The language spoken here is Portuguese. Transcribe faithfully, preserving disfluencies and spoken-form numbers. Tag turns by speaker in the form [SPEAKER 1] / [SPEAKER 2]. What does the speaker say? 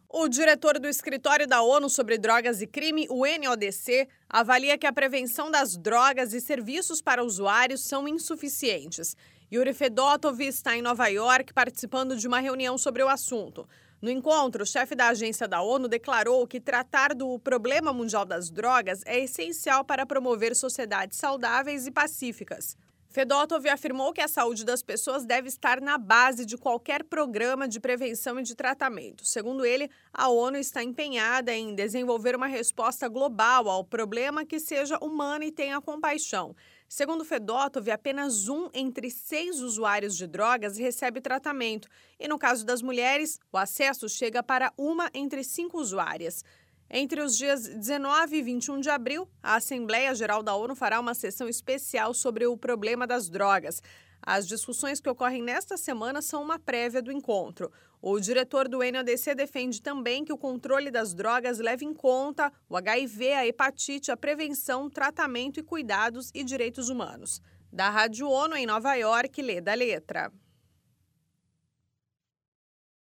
[SPEAKER 1] O diretor do Escritório da ONU sobre Drogas e Crime, o N O D C, avalia que a prevenção das drogas e serviços para usuários são insuficientes. Yuri Fedotov está em Nova York participando de uma reunião sobre o assunto. No encontro, o chefe da agência da ONU declarou que tratar do problema mundial das drogas é essencial para promover sociedades saudáveis e pacíficas. Fedotov afirmou que a saúde das pessoas deve estar na base de qualquer programa de prevenção e de tratamento. Segundo ele, a ONU está empenhada em desenvolver uma resposta global ao problema que seja humana e tenha compaixão. Segundo Fedotov, apenas um entre seis usuários de drogas recebe tratamento. E no caso das mulheres, o acesso chega para uma entre cinco usuárias. Entre os dias dezenove e vinte e um de abril, a Assembleia Geral da ONU fará uma sessão especial sobre o problema das drogas. As discussões que ocorrem nesta semana são uma prévia do encontro. O diretor do N O D C defende também que o controle das drogas leve em conta o H I V, a hepatite, a prevenção, tratamento e cuidados e direitos humanos. Da Rádio ONU em Nova York, Leda Letra.